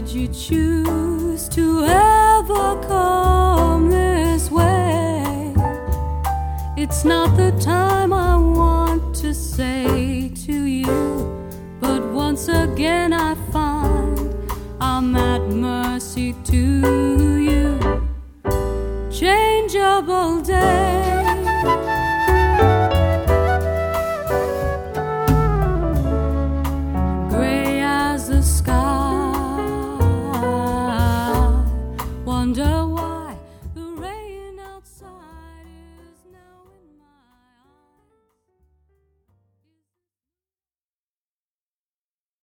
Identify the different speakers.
Speaker 1: you choose to ever come this way? It's not the time I want to say to you, but once again I find I'm at mercy